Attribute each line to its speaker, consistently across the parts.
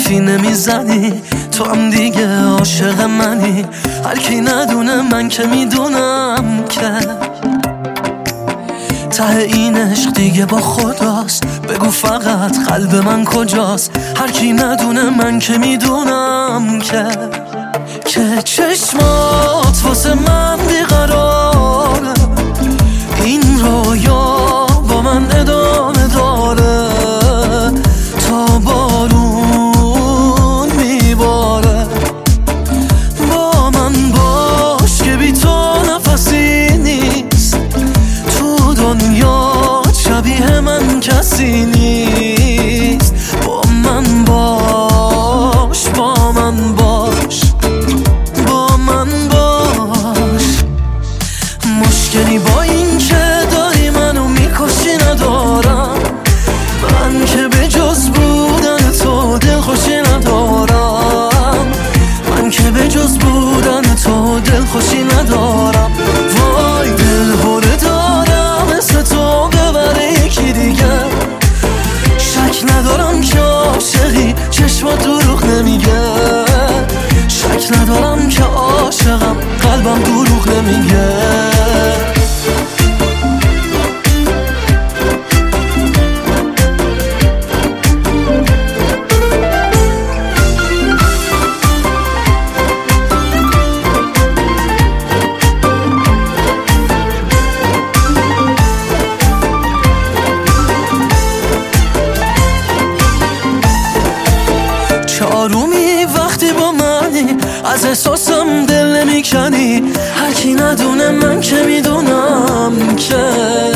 Speaker 1: حرفی نمیزنی، تو هم دیگه عاشق منی. هر کی ندونه من که میدونم که ته این عشق دیگه با خداست. بگو فقط قلب من کجاست؟ هر کی ندونه من که میدونم که چشمات واسه من بیقراره، این رویا با من ادامه داره تا بارون میباره. با من باش که بی تو نفسی نیست، تو دنیا شبیه من کسی نیست. با من باش، با من باش، با من باش. مشکلی با این که داری منو میکشی ندارم، من که به جز بودن تو دلخوشی ندارم، من که به جز بودن تو دلخوشی ندارم. وای دلهوره دارم مثل تو ببره یکی دیگه، شک ندارم که عاشقی چشمات دروغ نمیگه، شک ندارم که عاشقم قلبم دروغ نمیگه. چارومی وقتی با منی، از احساسم دل نمیکنی. هر کی ندونه من که میدونم که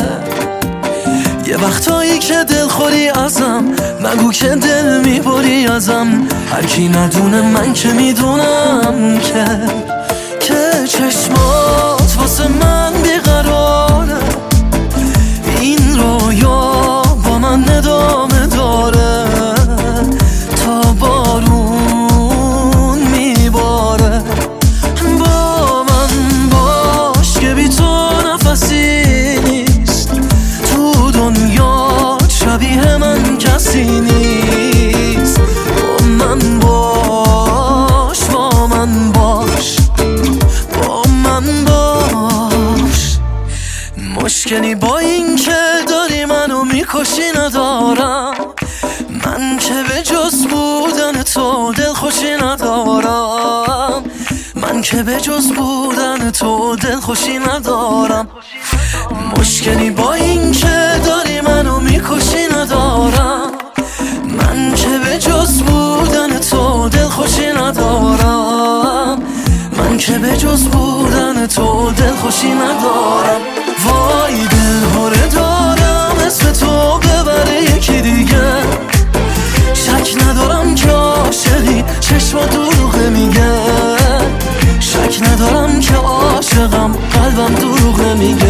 Speaker 1: یه وقتایی که دل خوری ازم، نگو که دل میبری ازم. هر کی ندونه من که میدونم که چشمات واسه من بیقراره، این رویا با من ادامه داره تا بارون میباره. با من باش که بی تو نفسی نیست، تو دنیا شبیه من کسی نیست. با من باش، با من باش، با من باش. مشکلی با این که داری منو میکشی ندارم، من که به جز بودن تو دلخوشی ندارم، من که به جز بودن تو دلخوشی ندارم. مشکلی با این که داری منو میکشی ندارم، من که به جز بودن تو دلخوشی ندارم، من که به جز بودن تو دلخوشی ندارم. وای دلهوره دارم اسم تو ببره یکی دیگه، شک ندارم که عاشقی چشما دروغ نمیگه، شک ندارم که عاشقم قلبم دروغ نمیگه.